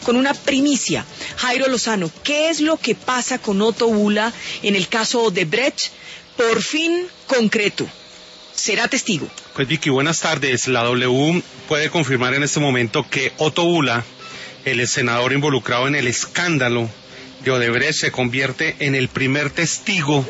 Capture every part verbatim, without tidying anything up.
con una primicia. Jairo Lozano, ¿qué es lo que pasa con Otto Bula en el caso Odebrecht? Por fin concreto. ¿Será testigo? Pues Vicky, buenas tardes. La W puede confirmar en este momento que Otto Bula, el senador involucrado en el escándalo de Odebrecht, se convierte en el primer testigo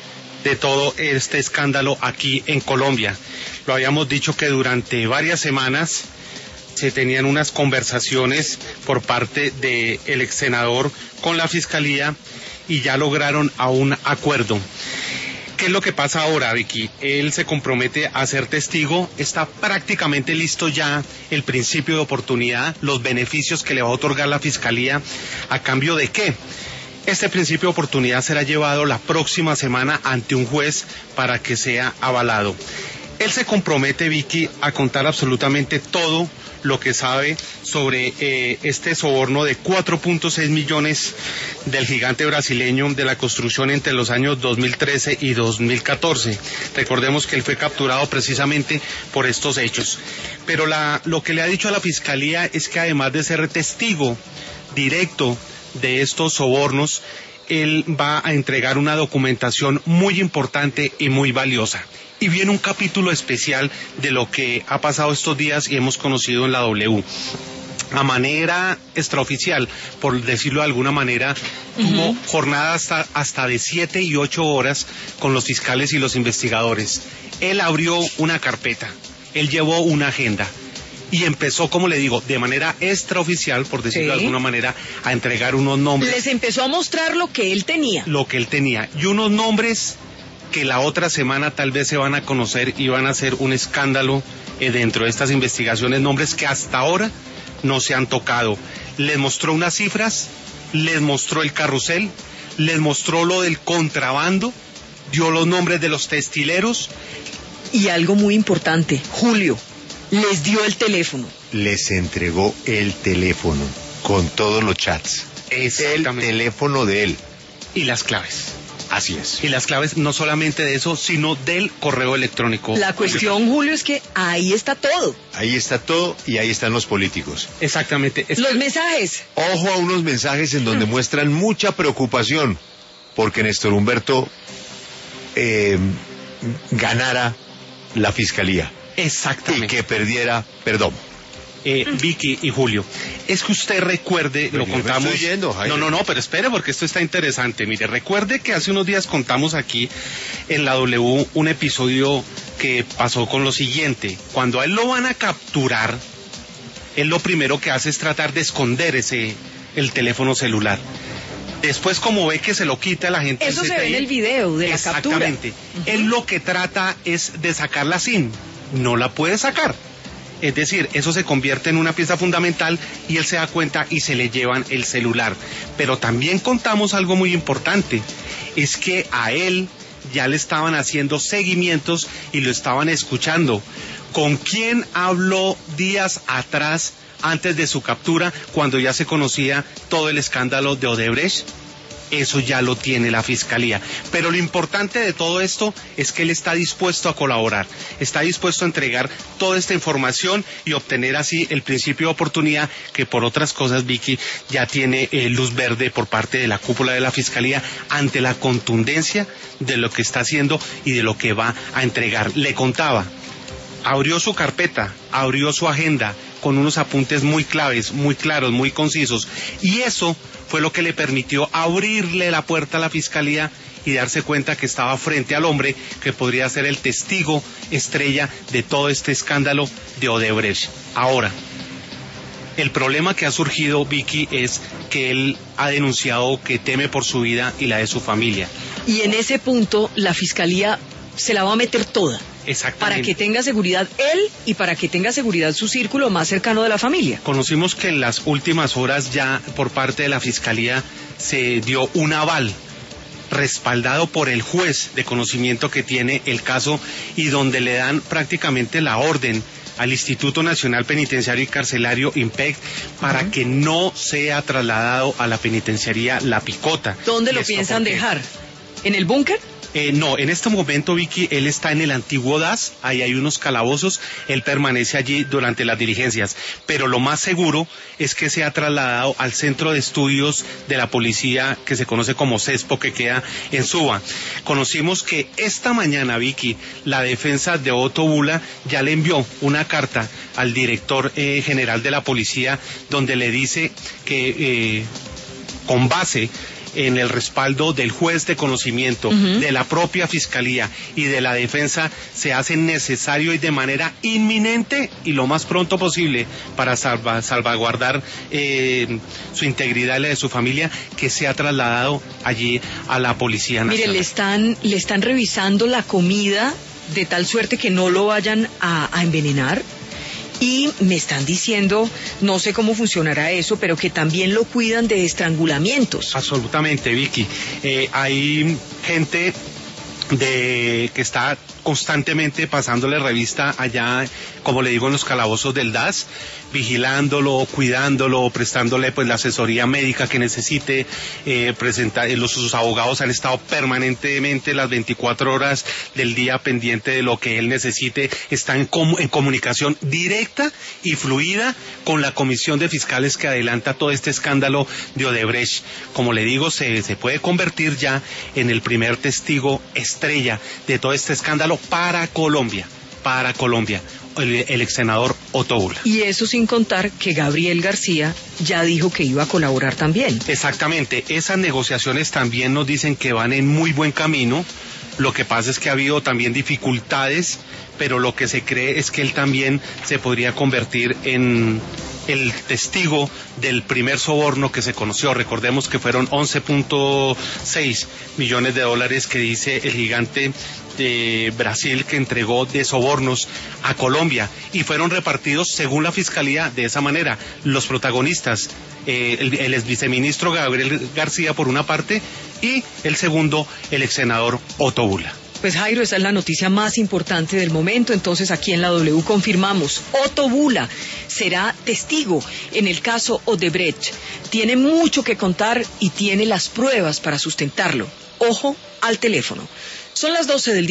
de todo este escándalo aquí en Colombia. Lo habíamos dicho que durante varias semanas se tenían unas conversaciones por parte del ex senador con la Fiscalía y ya lograron a un acuerdo. ¿Qué es lo que pasa ahora, Vicky? Él se compromete a ser testigo, está prácticamente listo ya el principio de oportunidad, los beneficios que le va a otorgar la Fiscalía, ¿a cambio de qué? Este principio de oportunidad será llevado la próxima semana ante un juez para que sea avalado. Él se compromete, Vicky, a contar absolutamente todo lo que sabe sobre eh, este soborno de cuatro punto seis millones del gigante brasileño de la construcción entre los años dos mil trece y dos mil catorce. Recordemos que él fue capturado precisamente por estos hechos. Pero la, lo que le ha dicho a la Fiscalía es que además de ser testigo directo de estos sobornos, él va a entregar una documentación muy importante y muy valiosa. Y viene un capítulo especial de lo que ha pasado estos días y hemos conocido en la W. A manera extraoficial, por decirlo de alguna manera, uh-huh. tuvo jornadas hasta, hasta de siete y ocho horas con los fiscales y los investigadores. Él abrió una carpeta, él llevó una agenda y empezó, como le digo, de manera extraoficial, por decirlo sí. de alguna manera, a entregar unos nombres. Les empezó a mostrar lo que él tenía. Lo que él tenía. Y unos nombres que la otra semana tal vez se van a conocer y van a ser un escándalo eh, dentro de estas investigaciones, nombres que hasta ahora no se han tocado. Les mostró unas cifras, les mostró el carrusel, les mostró lo del contrabando, dio los nombres de los textileros. Y algo muy importante, Julio, les dio el teléfono. Les entregó el teléfono con todos los chats. Es el teléfono de él. Y las claves. Así es. Y las claves no solamente de eso, sino del correo electrónico. La cuestión, Julio, es que ahí está todo. Ahí está todo y ahí están los políticos. Exactamente. Es... Los mensajes. Ojo a unos mensajes en donde muestran mucha preocupación porque Néstor Humberto eh, ganara la Fiscalía. Exactamente. Y que perdiera perdón. Eh, Vicky y Julio, es que usted recuerde, pero lo contamos... Estoy yendo, no, no, no, pero espere porque esto está interesante. Mire, recuerde que hace unos días contamos aquí en la W un episodio que pasó con lo siguiente. Cuando a él lo van a capturar, él lo primero que hace es tratar de esconder ese el teléfono celular. Después, como ve que se lo quita la gente... Eso se ve en el video de la captura. Exactamente. Uh-huh. Él lo que trata es de sacar la SIM. No la puede sacar. Es decir, eso se convierte en una pieza fundamental y él se da cuenta y se le llevan el celular. Pero también contamos algo muy importante, es que a él ya le estaban haciendo seguimientos y lo estaban escuchando. ¿Con quién habló días atrás, antes de su captura, cuando ya se conocía todo el escándalo de Odebrecht? Eso ya lo tiene la Fiscalía. Pero lo importante de todo esto es que él está dispuesto a colaborar, está dispuesto a entregar toda esta información y obtener así el principio de oportunidad que por otras cosas, Vicky, ya tiene eh, luz verde por parte de la cúpula de la Fiscalía ante la contundencia de lo que está haciendo y de lo que va a entregar. Le contaba, abrió su carpeta, abrió su agenda con unos apuntes muy claves, muy claros, muy concisos, y eso fue lo que le permitió abrirle la puerta a la Fiscalía y darse cuenta que estaba frente al hombre que podría ser el testigo estrella de todo este escándalo de Odebrecht. Ahora, el problema que ha surgido, Vicky, es que él ha denunciado que teme por su vida y la de su familia. Y en ese punto la Fiscalía se la va a meter toda. Para que tenga seguridad él y para que tenga seguridad su círculo más cercano de la familia. Conocimos que en las últimas horas ya por parte de la Fiscalía se dio un aval respaldado por el juez de conocimiento que tiene el caso y donde le dan prácticamente la orden al Instituto Nacional Penitenciario y Carcelario, INPEC, para uh-huh. que no sea trasladado a la penitenciaría La Picota. ¿Dónde lo piensan dejar? ¿En el búnker? Eh, no, en este momento, Vicky, él está en el antiguo D A S, ahí hay unos calabozos, él permanece allí durante las diligencias, pero lo más seguro es que se ha trasladado al centro de estudios de la policía que se conoce como CESPO, que queda en Suba. Conocimos que esta mañana, Vicky, la defensa de Otto Bula ya le envió una carta al director eh, general de la policía donde le dice que eh, con base en el respaldo del juez de conocimiento, uh-huh. de la propia fiscalía y de la defensa, se hace necesario y de manera inminente y lo más pronto posible para salva, salvaguardar eh, su integridad y la de su familia, que sea trasladado allí a la Policía Nacional. Mire, le están, le están revisando la comida de tal suerte que no lo vayan a, a envenenar. Y me están diciendo, no sé cómo funcionará eso, pero que también lo cuidan de estrangulamientos. Absolutamente, Vicky. Eh, hay gente de que está constantemente pasándole revista allá, como le digo, en los calabozos del D A S, vigilándolo, cuidándolo, prestándole pues la asesoría médica que necesite, eh, presentar, los, sus abogados han estado permanentemente las veinticuatro horas del día pendiente de lo que él necesite, están en, com en comunicación directa y fluida con la comisión de fiscales que adelanta todo este escándalo de Odebrecht. Como le digo, se, se puede convertir ya en el primer testigo estrella de todo este escándalo para Colombia, para Colombia. El, el ex senador Otto Bula. Y eso sin contar que Gabriel García ya dijo que iba a colaborar también. Exactamente, esas negociaciones también nos dicen que van en muy buen camino. Lo que pasa es que ha habido también dificultades, pero lo que se cree es que él también se podría convertir en el testigo del primer soborno que se conoció. Recordemos que fueron once punto seis millones de dólares que dice el gigante de Brasil que entregó de sobornos a Colombia y fueron repartidos según la fiscalía de esa manera. Los protagonistas, eh, el, el ex viceministro Gabriel García por una parte y el segundo, el ex senador Otto Bula. Pues Jairo, esa es la noticia más importante del momento. Entonces aquí en la W confirmamos, Otto Bula será testigo en el caso Odebrecht. Tiene mucho que contar y tiene las pruebas para sustentarlo. Ojo al teléfono. Son las doce del día.